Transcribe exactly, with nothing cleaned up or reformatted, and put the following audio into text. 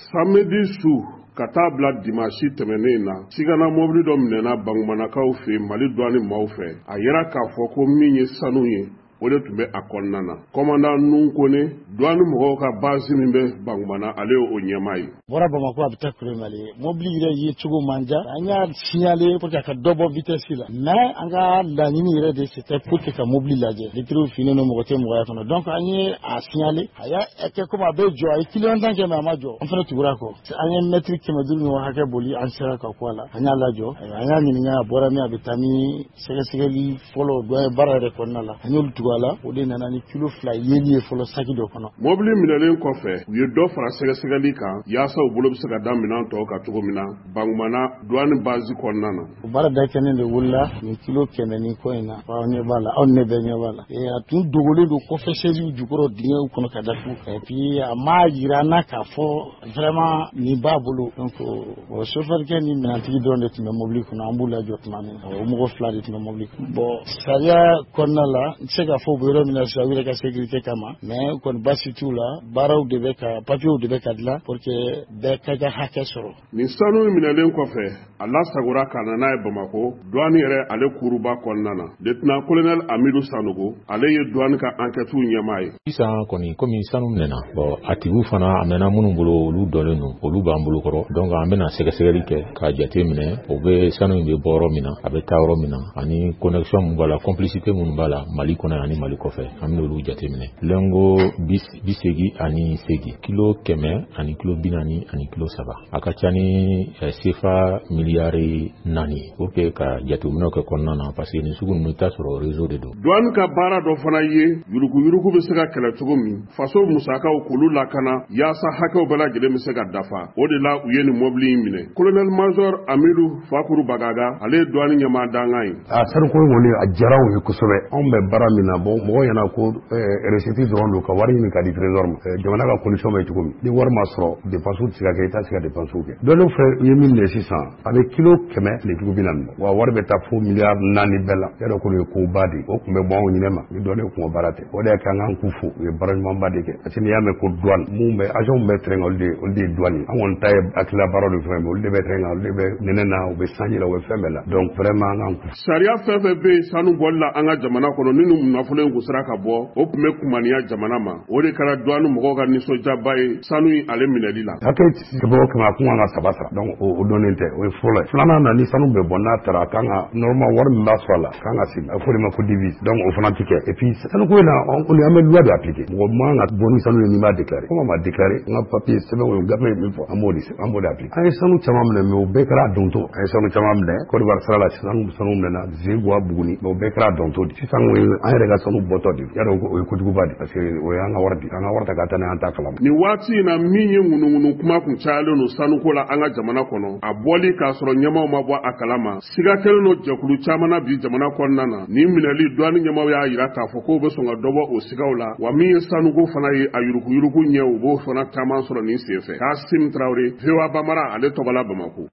Samedi su ka taa bila dimanche tɛmɛnen na Sigana mobili dɔ minɛna Baŋumanakaw fɛ Mali douane maaw fɛ a yera k'a fɔ ko min ye sanu ye o de tun bɛ a kɔnɔna na. Commandant Nunkone douane mɔgɔw ka base min bɛ Baŋumana ale o ɲɛmaa ye. Bɔra Bamako a bɛ taa Mali mobili yɛrɛ ye cogo man ja an y'a signaler pour que a ka dɔ bɔ vitesse la mais an ka laɲini yɛrɛ de c'était pour que ka mobili lajɛ litre finen no mɔgɔ tɛ mɔgɔya kɔnɔ donc an ye a signaler a y'a kɛ comme a bɛ jɔ a ye client tan kɛ mais a ma jɔ an fana tugura kɔ an ye mètre kɛmɛ duuru ɲɔgɔn hakɛ boli an sera ka ko a la an y'a lajɔ an y'a ɲininka a bɔra min a bɛ taa ni sɛgɛsɛgɛli fɔlɔ dɔ ye baara yɛrɛ kɔnɔna la an y'olu tugu a la o de nana ni kilo fila yeli ye fɔlɔ saki dɔ kɔnɔ. Mobili minɛlen kɔfɛ u ye dɔ fara sɛgɛsɛgɛli kan yaasa u bolo bɛ se ka da minɛn tɔw kan cogo min na Baŋumana douane base kɔnɔna na. O baara dakɛnen de wulila nin kilo kɛmɛ ni kɔ in na aw ɲɛ b'a la aw ne bɛɛ ɲɛ b'a la a tun dogolen don kɔfɛ chaise jukɔrɔ dingɛw kɔnɔ ka datugu et puis a ma yira n na k'a fɔ vraiment nin b'a bolo donc o chauffeur ni minɛntigi dɔrɔn de tun bɛ mobili kɔnɔ an b'u lajɔ tuma min na o mɔgɔ fila de tun bɛ mobili kɔnɔ bon sariya kɔnɔna la n tɛ se k'a fɔ u bɛ yɔrɔ min na sisan u yɛrɛ ka sécurité kama mais kɔni basi t'u la baaraw de bɛ ka papiers de bɛ ka dilan pour que bɛɛ ka ka hakɛ sɔrɔ. Nin sanu minɛlen kɔfɛ a lasagora ka na n'a ye Bamako douane yɛrɛ ale kuruba kɔnɔna na lieutenant colonel Amidou Sanogo ale ye douane ka enquête ɲɛmaa ye. Sisan kɔni komi sanu minɛna bon a tigiw fana a mɛnna minnu bolo olu dɔnnen don olu b'an bolo kɔrɔ donc an bɛna sɛgɛsɛgɛli kɛ k'a jate minɛ o bɛ sanu in bɛ bɔ yɔrɔ min na a bɛ taa yɔrɔ min na ani connexion mun b'a la complicité mun b'a la Mali kɔnɔ ani Mali kɔfɛ an bɛ olu jate minɛ lengo bi segin ani segin kilo kɛmɛ ani kilo bi naani ani kilo saba a ka ca ni sefa miliyari naani pour que ka jateminɛw kɛ kɔnɔna na parce que nin sugu ninnu t'a sɔrɔ réseau de don. Douane ka baara dɔ fana ye yuruguyurugu bɛ se ka kɛlɛ cogo min faso musakaw k'olu lakana yaasa hakɛw bɛɛ lajɛlen bɛ se ka dafa o de la u ye nin mobili in minɛ. Colonel Major Amidou Fakuru Bagaga ale ye douane ɲɛmaa dangan ye. A sanuko kɔni a diyara u ye kosɛbɛ anw bɛ baara min na bon mɔgɔ ɲɛna ko recette dɔrɔn don ka wari ɲini ka di trésor ma jamana ka condition bɛ cogo min ni wari ma sɔrɔ dépense tɛ se ka kɛ i t'a se ka dépense kɛ dɔnni fɛ u ye min minɛ sisan a bɛ kilo kɛmɛ litre bi naani wa wari bɛ taa fo miliyari naani bɛɛ la yadɔ kɔni ye koba de o tun bɛ bɔ anw ɲinɛ ma ni dɔnni kun baara tɛ o de y'a kɛ an k'an k'u fo u ye baara ɲumanba de kɛ parce que n'i y'a mɛn ko douane mun bɛ agent bɛ terrain olu de olu de ye douane an kɔni ta ye hakilila baara de fɛn olu de bɛ terrain olu de bɛ nɛnɛ na u bɛ sanji la u bɛ fɛn bɛɛ la donc vraiment an k'an k'u. Sariya fɛn fɛn bɛ yen sanu bɔli la an ka jamana kɔnɔ ni nin nafolo in kun sera ka bɔ o tun bɛ kumaniya jamana ma o de kɛra douane mɔgɔw ka nisɔndiyaba ye sanu in ale minɛli la. Hakɛ bɔ kɛmɛ a kun kan ka saba sara donc o dɔnnen tɛ o ye fɔlɔ ye filanan na ni sanu bɛ bɔ n'a taara a kan ka normal wari min b'a sɔrɔ a la a kan ka sigi a fɔ de ma ko divise donc o fana tɛ kɛ et puis sanu ko in na an kɔni an bɛ loi de appliquer mɔgɔ man ka bɔ ni sanu ye n'i m'a déclarer comme a ma déclarer n ka papier sɛbɛn o gafe min fɔ an b'o de an b'o de appliquer an ye sanu caman minɛ mais o bɛɛ kɛra a dɔnto an ye sanu caman minɛ Côte d'Ivoire sira la sanu sanu minɛna Zegua Buguni mais o bɛɛ kɛra a dɔnto de sisan o ye an yɛrɛ ka sanu bɔtɔ de yadɔ o ye kojuguba de parce que o ye an ka wari di an ka wari ta ka taa n'an ta kalama. Nin waati in na min ye ŋunuŋunu kuma kun cayalen don sanuko la an ka jamana kɔnɔ a bɔli k'a sɔrɔ ɲɛmaw ma bɔ a kalama siga kɛlen don jɛkulu caman na bi jamana kɔnɔna na nin minɛli douane ɲɛmaw y'a yira k'a fɔ k'o bɛ sɔn ka dɔbɔ o sigaw la wa min ye sanuko fana ye a yuruguyurugu ɲɛ u b'o fana caman sɔrɔ nin senfɛ. Kasim Traoré V O A Bamara ale tɔgɔla Bamako.